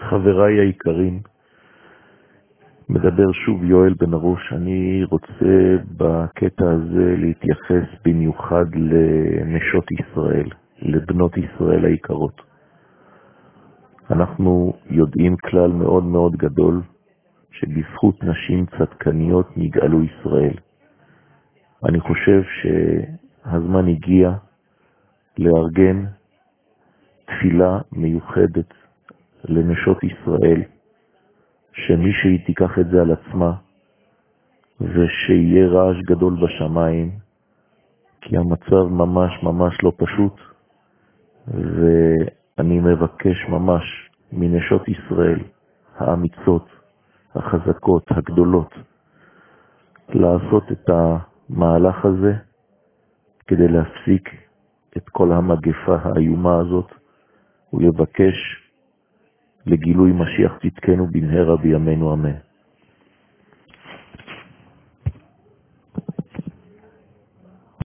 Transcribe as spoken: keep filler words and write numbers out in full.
חבריי היקרים, מדבר שוב יואל בן ארוש. אני רוצה בקטע הזה להתייחס במיוחד לנשות ישראל, לבנות ישראל היקרות. אנחנו יודעים כלל מאוד מאוד גדול שבזכות נשים צדקניות נגאלו ישראל. אני חושב שהזמן הגיע לארגן תפילה מיוחדת לנשות ישראל, שמי שהיא תיקח את זה על עצמה, ושיהיה רעש גדול בשמיים, כי המצב ממש ממש לא פשוט, ואני מבקש ממש מנשות ישראל האמיצות, החזקות, הגדולות, לעשות את המהלך הזה, כדי להפסיק את כל המגפה האיומה הזאת, ולבקש לגילוי משיח צדקנו במהרה בימינו אמן.